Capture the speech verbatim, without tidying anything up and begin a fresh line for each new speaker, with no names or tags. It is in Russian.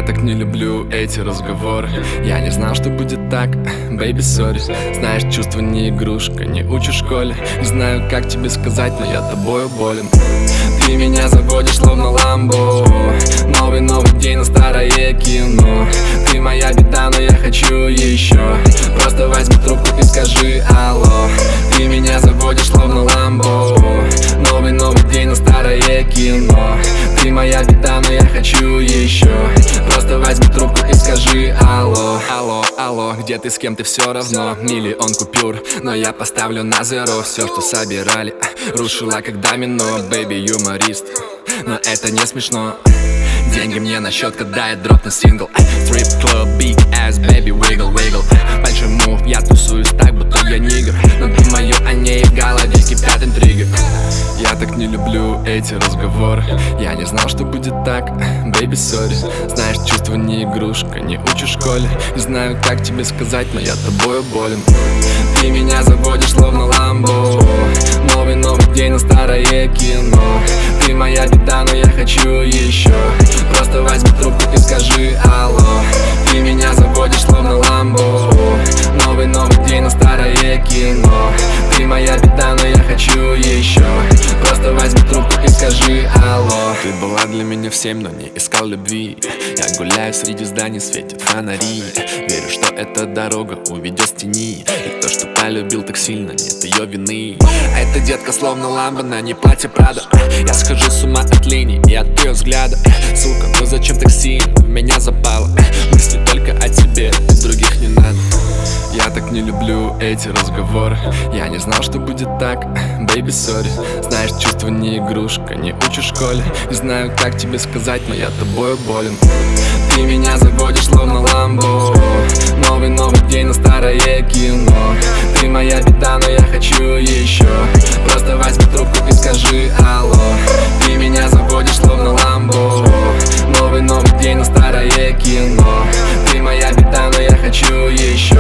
Я так не люблю эти разговоры. Я не знал, что будет так, baby, sorry. Знаешь, чувство не игрушка, не учишь в школе. Не знаю, как тебе сказать, но я тобою болен. Ты меня заводишь, словно ламбо. Новый, новый день на старое кино. Ты моя беда, но я хочу еще. Просто возьми трубку и скажи алло. Ты меня заводишь, словно ламбо. Новый, новый день на старое кино. Ты моя беда, но я хочу еще. Просто возьми трубку и скажи алло. Алло, алло, где ты, с кем ты, все равно. Миллион купюр, но я поставлю на зеро. Все, что собирали, рушила как домино. Бэйби, юморист, но это не смешно. Деньги мне на счет, когда я дропну сингл. Strip club, big ass, baby, wiggle, wiggle. Большой мув, я тусуюсь так, будто я нигер. Но думаю о ней, в голове кипят интриги. Я так не люблю эти разговоры. Я не знал, что будет так, baby, sorry. Знаешь, чувство не игрушка, не учишь в школе. Не знаю, как тебе сказать, но я тобою болен. Ты меня заводишь, словно ламбо. Новый, новый день на старое кино. Ты моя беда, но я хочу еще. Просто возьми трубку и скажи алло. Ты меня заводишь, словно ламбо. Новый, новый день на старое кино. Ты моя беда, но я хочу еще. Просто возьми трубку и скажи алло. Ты была для меня в семь, но не искал любви. Я гуляю среди зданий, светят фонари. Верю, что эта дорога уведет с тени. И то, что полюбил так сильно, нет ее вины. А эта детка словно ламба, на ней платье Прада. Я схожу с ума от линий и от ее взгляда. Сука, ну зачем так сильно в меня запала? Мысли только о тебе, и других не надо. Я так не люблю эти разговоры. Я не знал, что будет так, baby, sorry. Знаешь, чувство не игрушка, не учишь в школе. Не знаю, как тебе сказать, но я тобою болен. Ты меня заводишь, словно ламбо. Новый, новый день на старое кино. Ты моя беда, но я хочу еще. Просто возьми трубку и скажи алло. Ты меня заводишь, словно ламбо. Новый, новый день на старое кино. Ты моя беда, но я хочу еще.